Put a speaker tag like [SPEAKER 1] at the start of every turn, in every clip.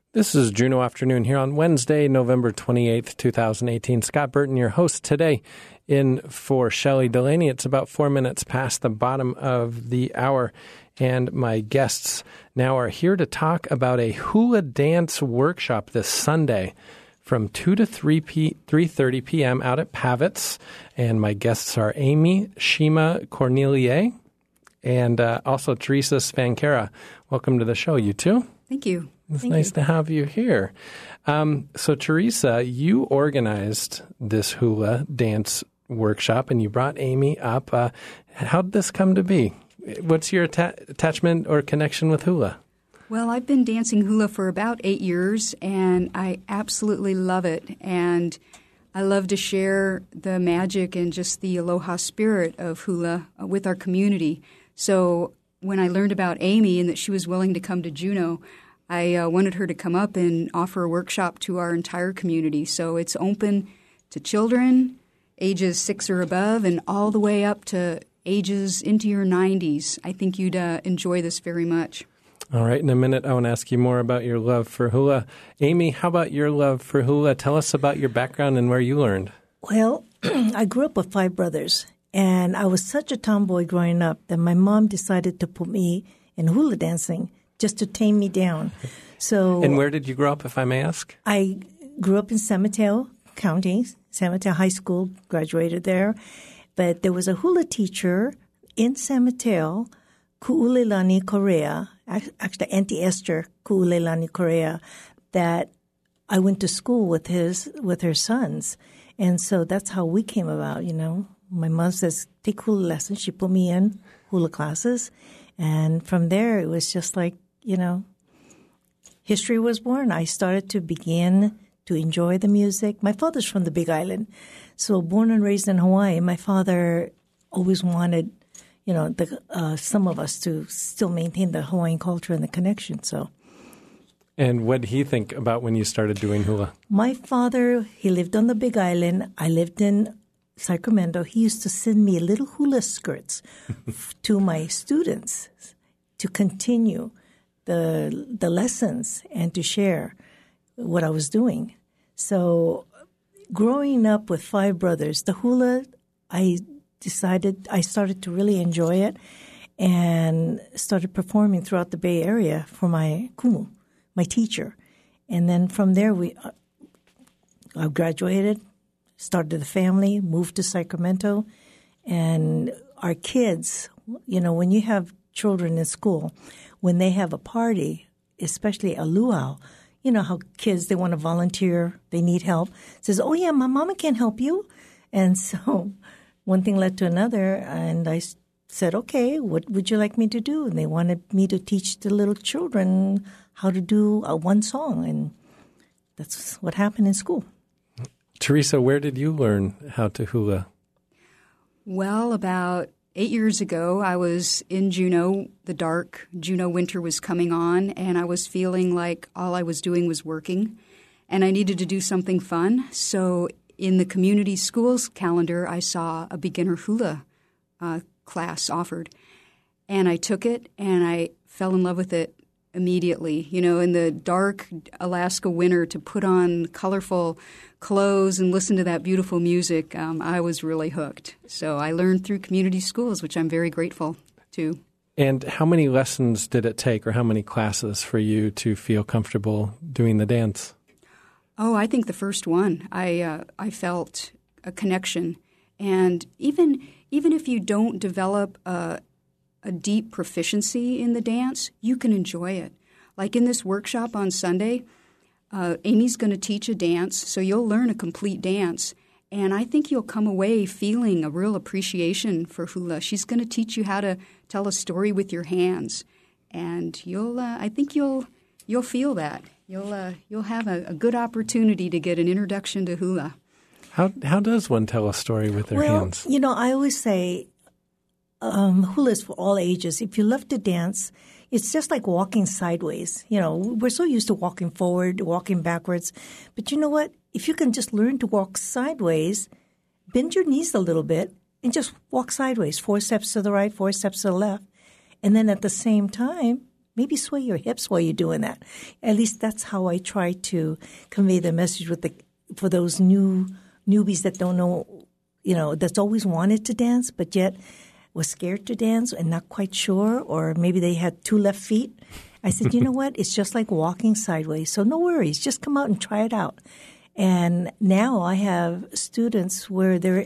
[SPEAKER 1] This is Juneau Afternoon here on Wednesday, November 28th, 2018. Scott Burton, your host today, in for Shelley Delaney. It's about 4 minutes past the bottom of the hour, and my guests now are here to talk about a hula dance workshop this Sunday from 2 to 3:30 p.m. out at Pavitz. And my guests are Amy Shima Cornelier and also Teresa Svancara. Welcome to the show, you two.
[SPEAKER 2] Thank you.
[SPEAKER 1] It's nice to have you here. So, Teresa, you organized this hula dance workshop, and you brought Amy up. How did this come to be? What's your attachment or connection with hula?
[SPEAKER 2] Well, I've been dancing hula for about 8 years, and I absolutely love it. And I love to share the magic and just the aloha spirit of hula with our community. So when I learned about Amy and that she was willing to come to Juneau, I wanted her to come up and offer a workshop to our entire community. So it's open to children, ages 6 or above, and all the way up to ages into your 90s. I think you'd enjoy this very much.
[SPEAKER 1] All right. In a minute, I want to ask you more about your love for hula. Amy, how about your love for hula? Tell us about your background and where you learned.
[SPEAKER 3] Well, I grew up with 5 brothers, and I was such a tomboy growing up that my mom decided to put me in hula dancing just to tame me down. So,
[SPEAKER 1] and where did you grow up, if I may ask?
[SPEAKER 3] I grew up in San Mateo County, San Mateo High School, graduated there. But there was a hula teacher in San Mateo, Ku'ulelani Correa, actually Auntie Esther Ku'ulelani Correa, that I went to school with her sons. And so that's how we came about, you know. My mom says, take hula lessons. She put me in hula classes. And from there, it was just like, you know, history was born. I started to begin to enjoy the music. My father's from the Big Island. So born and raised in Hawaii, my father always wanted, you know, some of us to still maintain the Hawaiian culture and the connection. So.
[SPEAKER 1] And what did he think about when you started doing hula?
[SPEAKER 3] My father, he lived on the Big Island. I lived in Sacramento. He used to send me little hula skirts to my students to continue the lessons and to share what I was doing. So growing up with 5 brothers, the hula, I started to really enjoy it and started performing throughout the Bay Area for my kumu, my teacher. And then from there, I graduated, started a family, moved to Sacramento. And our kids, you know, when you have children in school, when they have a party, especially a luau, you know how kids, they want to volunteer, they need help. Says, oh, yeah, my mama can help you. And so one thing led to another, and I said, okay, what would you like me to do? And they wanted me to teach the little children how to do one song, and that's what happened in school.
[SPEAKER 1] Teresa, where did you learn how to hula?
[SPEAKER 2] Well, about 8 years ago, I was in Juneau. The dark Juneau winter was coming on, and I was feeling like all I was doing was working, and I needed to do something fun. So in the community schools calendar, I saw a beginner hula class offered, and I took it, and I fell in love with it immediately. You know, in the dark Alaska winter, to put on colorful clothes and listen to that beautiful music, I was really hooked. So I learned through community schools, which I'm very grateful to.
[SPEAKER 1] And how many lessons did it take, or how many classes for you to feel comfortable doing the dance?
[SPEAKER 2] Oh, I think the first one. I felt a connection. And even if you don't develop a deep proficiency in the dance, you can enjoy it. Like in this workshop on Sunday, Amy's going to teach a dance, so you'll learn a complete dance. And I think you'll come away feeling a real appreciation for hula. She's going to teach you how to tell a story with your hands, and I think you'll feel that. You'll have a good opportunity to get an introduction to hula.
[SPEAKER 1] How does one tell a story with their hands?
[SPEAKER 3] Well, you know, I always say hula is for all ages. If you love to dance, it's just like walking sideways. You know, we're so used to walking forward, walking backwards. But you know what? If you can just learn to walk sideways, bend your knees a little bit, and just walk sideways, 4 steps to the right, 4 steps to the left. And then at the same time, maybe sway your hips while you're doing that. At least that's how I try to convey the message for those newbies that don't know, that's always wanted to dance, but yet was scared to dance and not quite sure, or maybe they had 2 left feet. I said, you know what? It's just like walking sideways. So no worries. Just come out and try it out. And now I have students where they're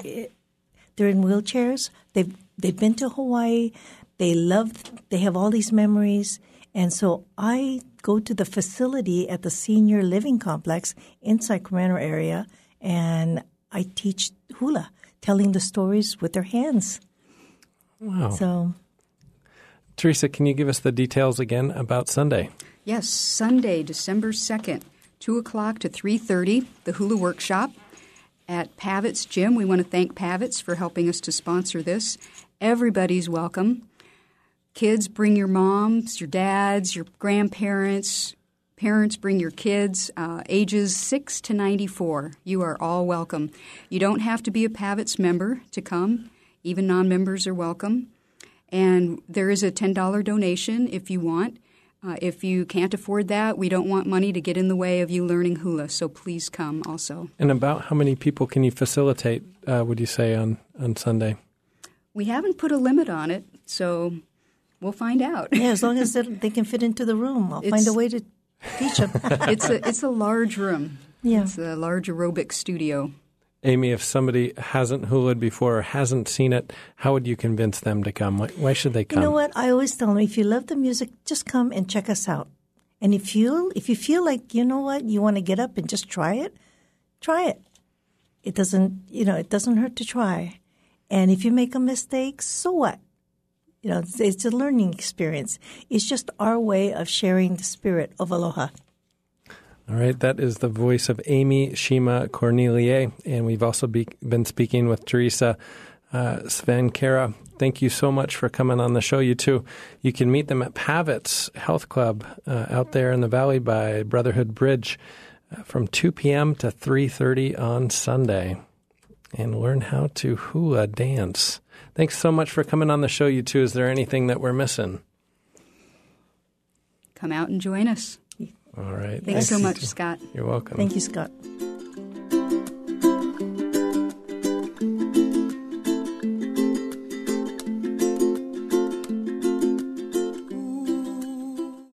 [SPEAKER 3] in wheelchairs. They've been to Hawaii. They have all these memories. And so I go to the facility at the senior living complex in Sacramento area, and I teach hula, telling the stories with their hands.
[SPEAKER 1] Wow.
[SPEAKER 3] So,
[SPEAKER 1] Teresa, can you give us the details again about Sunday?
[SPEAKER 2] Yes, Sunday, December 2nd, 2 o'clock to 3:30, the hula workshop at Pavitz Gym. We want to thank Pavitz for helping us to sponsor this. Everybody's welcome. Kids, bring your moms, your dads, your grandparents. Parents, bring your kids, ages 6 to 94. You are all welcome. You don't have to be a Pavitz member to come. Even non-members are welcome. And there is a $10 donation if you want. If you can't afford that, we don't want money to get in the way of you learning hula, so please come also.
[SPEAKER 1] And about how many people can you facilitate, would you say, on Sunday?
[SPEAKER 2] We haven't put a limit on it, so we'll find out.
[SPEAKER 3] yeah, as long as they can fit into the room, I'll find a way to teach them.
[SPEAKER 2] It's a large room.
[SPEAKER 3] Yeah.
[SPEAKER 2] It's a large aerobic studio.
[SPEAKER 1] Amy, if somebody hasn't hulaed before or hasn't seen it, how would you convince them to come? Why should they come?
[SPEAKER 3] You know what? I always tell them, if you love the music, just come and check us out. And if you feel like, you know what, you want to get up and just try it, try it. It doesn't hurt to try. And if you make a mistake, so what? It's a learning experience. It's just our way of sharing the spirit of aloha.
[SPEAKER 1] All right, that is the voice of Amy Shima Cornelier, and we've also been speaking with Teresa Svenkera. Thank you so much for coming on the show, you two. You can meet them at Pavitz Health Club out there in the valley by Brotherhood Bridge from 2 p.m. to 3:30 on Sunday, and learn how to hula dance. Thanks so much for coming on the show, you two. Is there anything that we're missing?
[SPEAKER 2] Come out and join us.
[SPEAKER 1] All right.
[SPEAKER 2] Thanks so much, Scott.
[SPEAKER 1] You're welcome.
[SPEAKER 3] Thank you, Scott.